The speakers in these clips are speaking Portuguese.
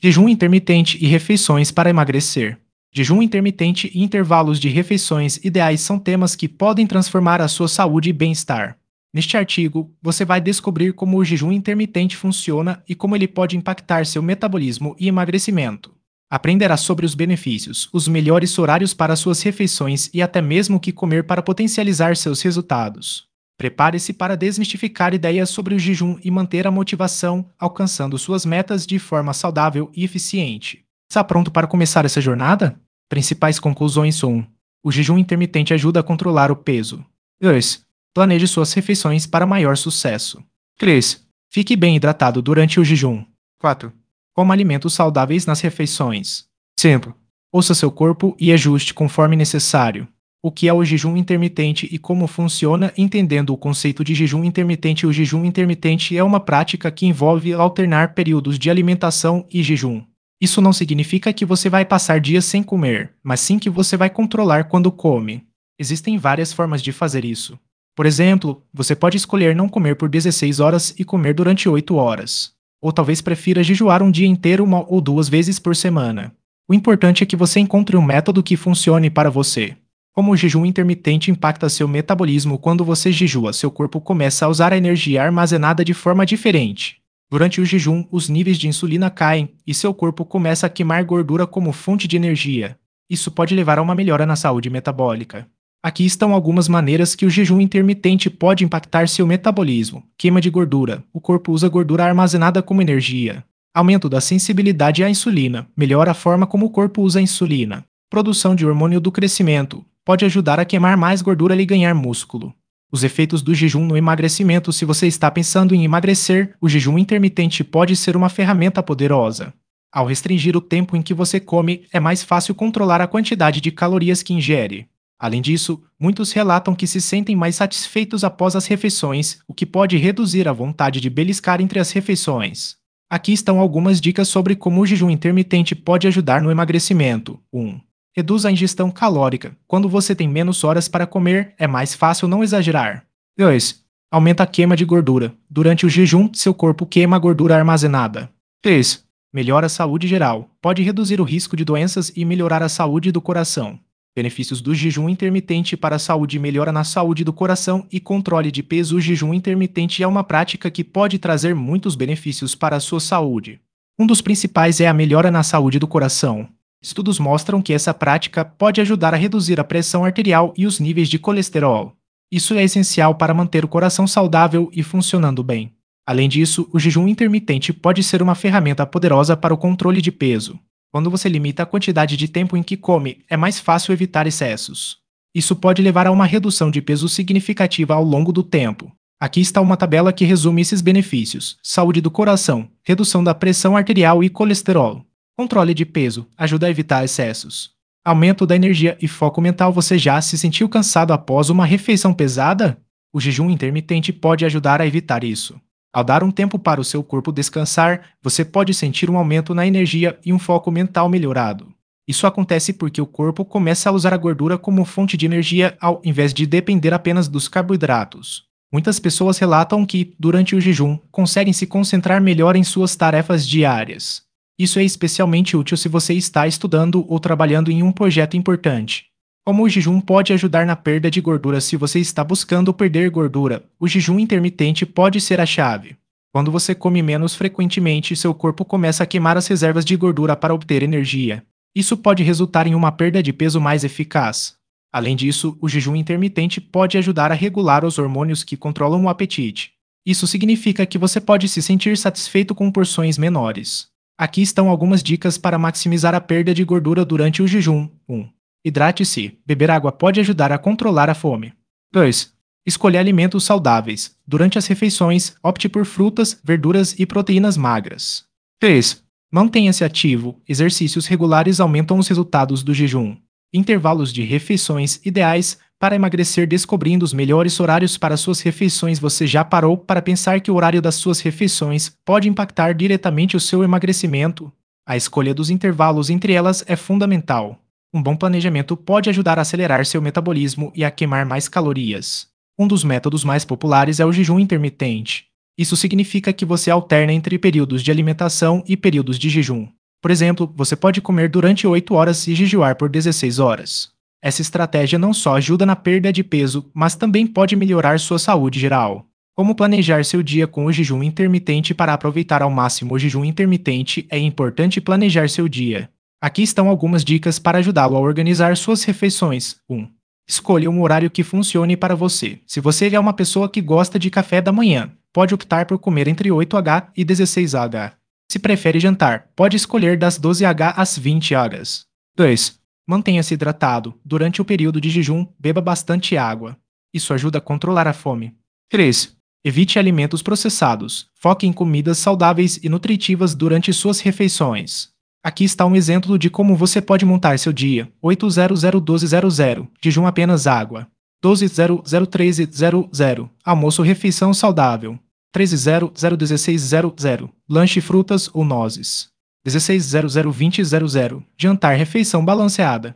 Jejum intermitente e refeições para emagrecer. Jejum intermitente e intervalos de refeições ideais são temas que podem transformar a sua saúde e bem-estar. Neste artigo, você vai descobrir como o jejum intermitente funciona e como ele pode impactar seu metabolismo e emagrecimento. Aprenderá sobre os benefícios, os melhores horários para suas refeições e até mesmo o que comer para potencializar seus resultados. Prepare-se para desmistificar ideias sobre o jejum e manter a motivação, alcançando suas metas de forma saudável e eficiente. Está pronto para começar essa jornada? Principais conclusões: 1. O jejum intermitente ajuda a controlar o peso. 2. Planeje suas refeições para maior sucesso. 3. Fique bem hidratado durante o jejum. 4. Coma alimentos saudáveis nas refeições. 5. Ouça seu corpo e ajuste conforme necessário. O que é o jejum intermitente e como funciona? Entendendo o conceito de jejum intermitente. O jejum intermitente é uma prática que envolve alternar períodos de alimentação e jejum. Isso não significa que você vai passar dias sem comer, mas sim que você vai controlar quando come. Existem várias formas de fazer isso. Por exemplo, você pode escolher não comer por 16 horas e comer durante 8 horas. Ou talvez prefira jejuar um dia inteiro 1 ou 2 vezes por semana. O importante é que você encontre um método que funcione para você. Como o jejum intermitente impacta seu metabolismo? Quando você jejua, seu corpo começa a usar a energia armazenada de forma diferente. Durante o jejum, os níveis de insulina caem e seu corpo começa a queimar gordura como fonte de energia. Isso pode levar a uma melhora na saúde metabólica. Aqui estão algumas maneiras que o jejum intermitente pode impactar seu metabolismo. Queima de gordura. O corpo usa gordura armazenada como energia. Aumento da sensibilidade à insulina. Melhora a forma como o corpo usa a insulina. Produção de hormônio do crescimento. Pode ajudar a queimar mais gordura e ganhar músculo. Os efeitos do jejum no emagrecimento. Se você está pensando em emagrecer, o jejum intermitente pode ser uma ferramenta poderosa. Ao restringir o tempo em que você come, é mais fácil controlar a quantidade de calorias que ingere. Além disso, muitos relatam que se sentem mais satisfeitos após as refeições, o que pode reduzir a vontade de beliscar entre as refeições. Aqui estão algumas dicas sobre como o jejum intermitente pode ajudar no emagrecimento. 1. Reduz a ingestão calórica. Quando você tem menos horas para comer, é mais fácil não exagerar. 2. Aumenta a queima de gordura. Durante o jejum, seu corpo queima a gordura armazenada. 3. Melhora a saúde geral. Pode reduzir o risco de doenças e melhorar a saúde do coração. Benefícios do jejum intermitente para a saúde: melhora na saúde do coração e controle de peso. O jejum intermitente é uma prática que pode trazer muitos benefícios para a sua saúde. Um dos principais é a melhora na saúde do coração. Estudos mostram que essa prática pode ajudar a reduzir a pressão arterial e os níveis de colesterol. Isso é essencial para manter o coração saudável e funcionando bem. Além disso, o jejum intermitente pode ser uma ferramenta poderosa para o controle de peso. Quando você limita a quantidade de tempo em que come, é mais fácil evitar excessos. Isso pode levar a uma redução de peso significativa ao longo do tempo. Aqui está uma tabela que resume esses benefícios: saúde do coração, redução da pressão arterial e colesterol. Controle de peso, ajuda a evitar excessos. Aumento da energia e foco mental. Você já se sentiu cansado após uma refeição pesada? O jejum intermitente pode ajudar a evitar isso. Ao dar um tempo para o seu corpo descansar, você pode sentir um aumento na energia e um foco mental melhorado. Isso acontece porque o corpo começa a usar a gordura como fonte de energia ao invés de depender apenas dos carboidratos. Muitas pessoas relatam que, durante o jejum, conseguem se concentrar melhor em suas tarefas diárias. Isso é especialmente útil se você está estudando ou trabalhando em um projeto importante. Como o jejum pode ajudar na perda de gordura? Se você está buscando perder gordura, o jejum intermitente pode ser a chave. Quando você come menos frequentemente, seu corpo começa a queimar as reservas de gordura para obter energia. Isso pode resultar em uma perda de peso mais eficaz. Além disso, o jejum intermitente pode ajudar a regular os hormônios que controlam o apetite. Isso significa que você pode se sentir satisfeito com porções menores. Aqui estão algumas dicas para maximizar a perda de gordura durante o jejum. 1. Hidrate-se. Beber água pode ajudar a controlar a fome. 2. Escolha alimentos saudáveis. Durante as refeições, opte por frutas, verduras e proteínas magras. 3. Mantenha-se ativo. Exercícios regulares aumentam os resultados do jejum. Intervalos de refeições ideais para emagrecer. Descobrindo os melhores horários para suas refeições. Você já parou para pensar que o horário das suas refeições pode impactar diretamente o seu emagrecimento? A escolha dos intervalos entre elas é fundamental. Um bom planejamento pode ajudar a acelerar seu metabolismo e a queimar mais calorias. Um dos métodos mais populares é o jejum intermitente. Isso significa que você alterna entre períodos de alimentação e períodos de jejum. Por exemplo, você pode comer durante 8 horas e jejuar por 16 horas. Essa estratégia não só ajuda na perda de peso, mas também pode melhorar sua saúde geral. Como planejar seu dia com o jejum intermitente? Para aproveitar ao máximo o jejum intermitente, é importante planejar seu dia. Aqui estão algumas dicas para ajudá-lo a organizar suas refeições. 1. Escolha um horário que funcione para você. Se você é uma pessoa que gosta de café da manhã, pode optar por comer entre 8h e 16h. Se prefere jantar, pode escolher das 12h às 20h. 2. Mantenha-se hidratado. Durante o período de jejum, beba bastante água. Isso ajuda a controlar a fome. 3. Evite alimentos processados. Foque em comidas saudáveis e nutritivas durante suas refeições. Aqui está um exemplo de como você pode montar seu dia. 8:00-12:00. Jejum apenas água. 12:00-13:00. Almoço refeição saudável. 13:00-16:00. Lanche frutas ou nozes. 16:00-20:00. Jantar refeição balanceada.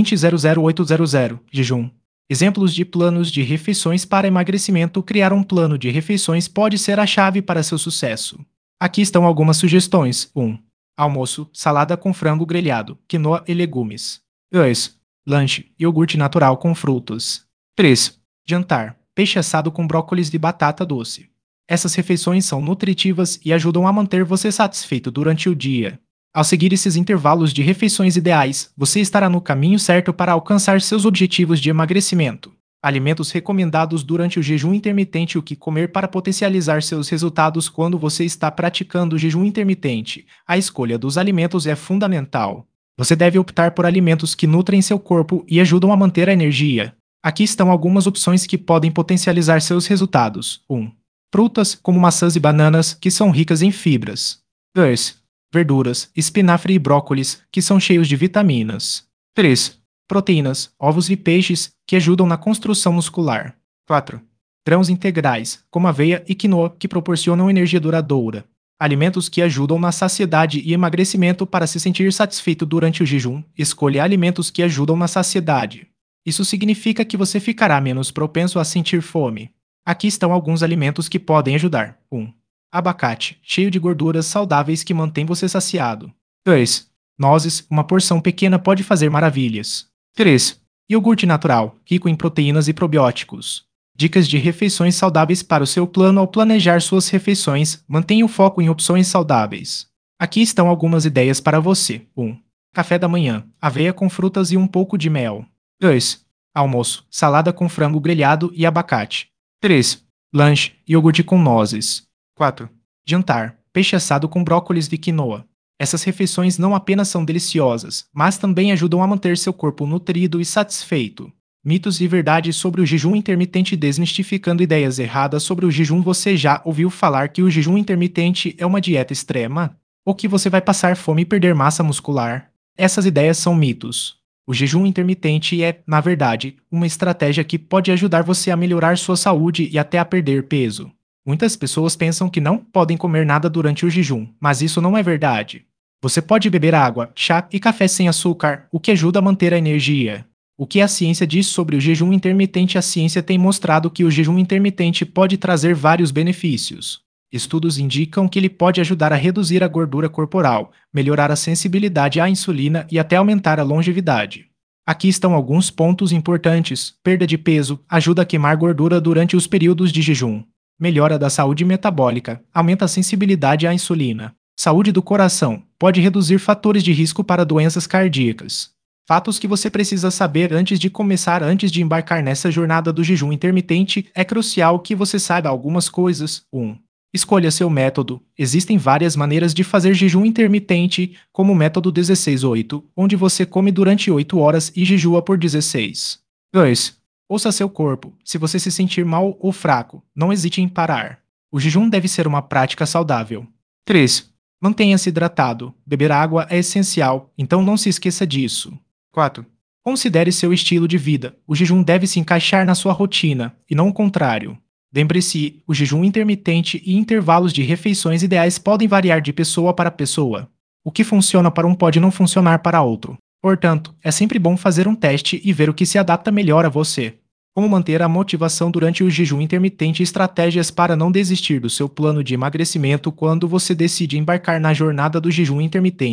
20:00-8:00. Jejum. Exemplos de planos de refeições para emagrecimento. Criar um plano de refeições pode ser a chave para seu sucesso. Aqui estão algumas sugestões. 1. Almoço, salada com frango grelhado, quinoa e legumes. 2. Lanche, iogurte natural com frutas. 3. Jantar, peixe assado com brócolis e batata doce. Essas refeições são nutritivas e ajudam a manter você satisfeito durante o dia. Ao seguir esses intervalos de refeições ideais, você estará no caminho certo para alcançar seus objetivos de emagrecimento. Alimentos recomendados durante o jejum intermitente. O que comer para potencializar seus resultados quando você está praticando o jejum intermitente? A escolha dos alimentos é fundamental. Você deve optar por alimentos que nutrem seu corpo e ajudam a manter a energia. Aqui estão algumas opções que podem potencializar seus resultados. 1. Frutas, como maçãs e bananas, que são ricas em fibras. 2. Verduras, espinafre e brócolis, que são cheios de vitaminas. 3. Proteínas, ovos e peixes, que ajudam na construção muscular. 4. Grãos integrais, como aveia e quinoa, que proporcionam energia duradoura. Alimentos que ajudam na saciedade e emagrecimento. Para se sentir satisfeito durante o jejum, escolha alimentos que ajudam na saciedade. Isso significa que você ficará menos propenso a sentir fome. Aqui estão alguns alimentos que podem ajudar. 1. Abacate, cheio de gorduras saudáveis que mantém você saciado. 2. Nozes, uma porção pequena pode fazer maravilhas. 3. Iogurte natural, rico em proteínas e probióticos. Dicas de refeições saudáveis para o seu plano. Ao planejar suas refeições, mantenha o foco em opções saudáveis. Aqui estão algumas ideias para você. 1. Café da manhã, aveia com frutas e um pouco de mel. 2. Almoço, salada com frango grelhado e abacate. 3. Lanche, iogurte com nozes. 4. Jantar, peixe assado com brócolis e quinoa. Essas refeições não apenas são deliciosas, mas também ajudam a manter seu corpo nutrido e satisfeito. Mitos e verdades sobre o jejum intermitente. Desmistificando ideias erradas sobre o jejum. Você já ouviu falar que o jejum intermitente é uma dieta extrema? Ou que você vai passar fome e perder massa muscular? Essas ideias são mitos. O jejum intermitente é, na verdade, uma estratégia que pode ajudar você a melhorar sua saúde e até a perder peso. Muitas pessoas pensam que não podem comer nada durante o jejum, mas isso não é verdade. Você pode beber água, chá e café sem açúcar, o que ajuda a manter a energia. O que a ciência diz sobre o jejum intermitente? A ciência tem mostrado que o jejum intermitente pode trazer vários benefícios. Estudos indicam que ele pode ajudar a reduzir a gordura corporal, melhorar a sensibilidade à insulina e até aumentar a longevidade. Aqui estão alguns pontos importantes. Perda de peso, ajuda a queimar gordura durante os períodos de jejum. Melhora da saúde metabólica, aumenta a sensibilidade à insulina. Saúde do coração, pode reduzir fatores de risco para doenças cardíacas. Fatos que você precisa saber antes de começar. Antes de embarcar nessa jornada do jejum intermitente, é crucial que você saiba algumas coisas. 1. Escolha seu método. Existem várias maneiras de fazer jejum intermitente, como o método 16-8, onde você come durante 8 horas e jejua por 16. 2. Ouça seu corpo. Se você se sentir mal ou fraco, não hesite em parar. O jejum deve ser uma prática saudável. 3. Mantenha-se hidratado. Beber água é essencial, então não se esqueça disso. 4. Considere seu estilo de vida. O jejum deve se encaixar na sua rotina, e não o contrário. Lembre-se, o jejum intermitente e intervalos de refeições ideais podem variar de pessoa para pessoa. O que funciona para um pode não funcionar para outro. Portanto, é sempre bom fazer um teste e ver o que se adapta melhor a você. Como manter a motivação durante o jejum intermitente? Estratégias para não desistir do seu plano de emagrecimento quando você decide embarcar na jornada do jejum intermitente.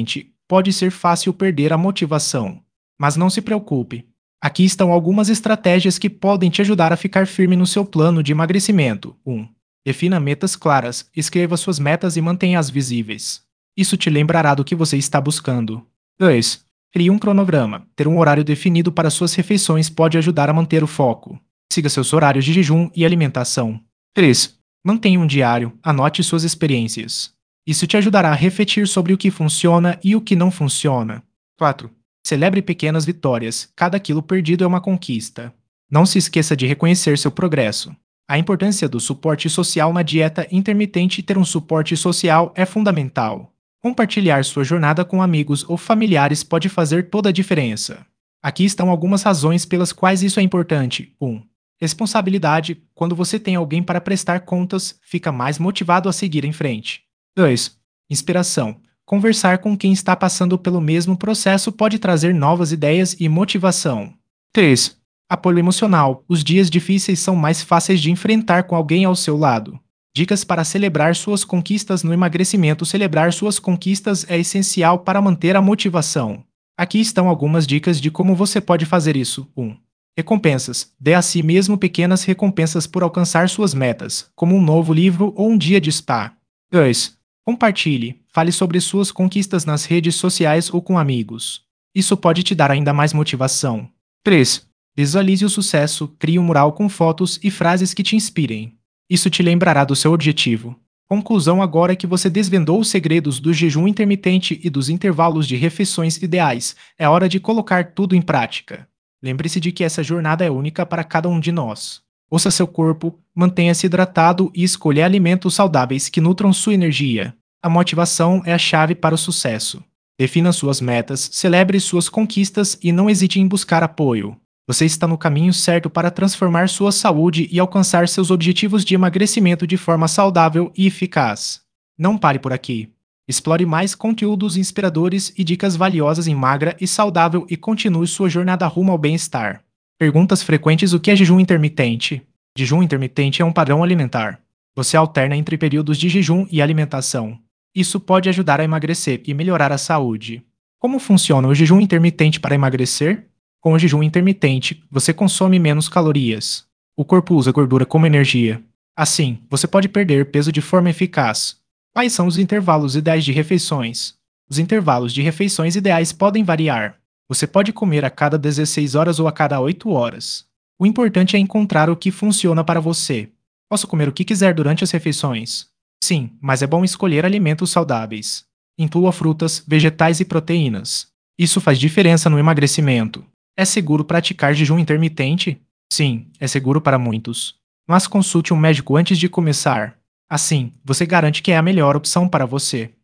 pode ser fácil perder a motivação. Mas não se preocupe. Aqui estão algumas estratégias que podem te ajudar a ficar firme no seu plano de emagrecimento. 1. Defina metas claras, escreva suas metas e mantenha-as visíveis. Isso te lembrará do que você está buscando. 2. Crie um cronograma. Ter um horário definido para suas refeições pode ajudar a manter o foco. Siga seus horários de jejum e alimentação. 3. Mantenha um diário, anote suas experiências. Isso te ajudará a refletir sobre o que funciona e o que não funciona. 4. Celebre pequenas vitórias, cada quilo perdido é uma conquista. Não se esqueça de reconhecer seu progresso. A importância do suporte social na dieta intermitente. Ter um suporte social é fundamental. Compartilhar sua jornada com amigos ou familiares pode fazer toda a diferença. Aqui estão algumas razões pelas quais isso é importante. 1. Responsabilidade. Quando você tem alguém para prestar contas, fica mais motivado a seguir em frente. 2. Inspiração. Conversar com quem está passando pelo mesmo processo pode trazer novas ideias e motivação. 3. Apoio emocional. Os dias difíceis são mais fáceis de enfrentar com alguém ao seu lado. Dicas para celebrar suas conquistas no emagrecimento. Celebrar suas conquistas é essencial para manter a motivação. Aqui estão algumas dicas de como você pode fazer isso. 1. Recompensas. Dê a si mesmo pequenas recompensas por alcançar suas metas, como um novo livro ou um dia de spa. 2. Compartilhe. Fale sobre suas conquistas nas redes sociais ou com amigos. Isso pode te dar ainda mais motivação. 3. Visualize o sucesso. Crie um mural com fotos e frases que te inspirem. Isso te lembrará do seu objetivo. Conclusão: agora que você desvendou os segredos do jejum intermitente e dos intervalos de refeições ideais, é hora de colocar tudo em prática. Lembre-se de que essa jornada é única para cada um de nós. Ouça seu corpo, mantenha-se hidratado e escolha alimentos saudáveis que nutram sua energia. A motivação é a chave para o sucesso. Defina suas metas, celebre suas conquistas e não hesite em buscar apoio. Você está no caminho certo para transformar sua saúde e alcançar seus objetivos de emagrecimento de forma saudável e eficaz. Não pare por aqui. Explore mais conteúdos inspiradores e dicas valiosas em Magra e Saudável e continue sua jornada rumo ao bem-estar. Perguntas frequentes: o que é jejum intermitente? Jejum intermitente é um padrão alimentar. Você alterna entre períodos de jejum e alimentação. Isso pode ajudar a emagrecer e melhorar a saúde. Como funciona o jejum intermitente para emagrecer? Com o jejum intermitente, você consome menos calorias. O corpo usa gordura como energia. Assim, você pode perder peso de forma eficaz. Quais são os intervalos ideais de refeições? Os intervalos de refeições ideais podem variar. Você pode comer a cada 16 horas ou a cada 8 horas. O importante é encontrar o que funciona para você. Posso comer o que quiser durante as refeições? Sim, mas é bom escolher alimentos saudáveis. Inclua frutas, vegetais e proteínas. Isso faz diferença no emagrecimento. É seguro praticar jejum intermitente? Sim, é seguro para muitos. Mas consulte um médico antes de começar. Assim, você garante que é a melhor opção para você.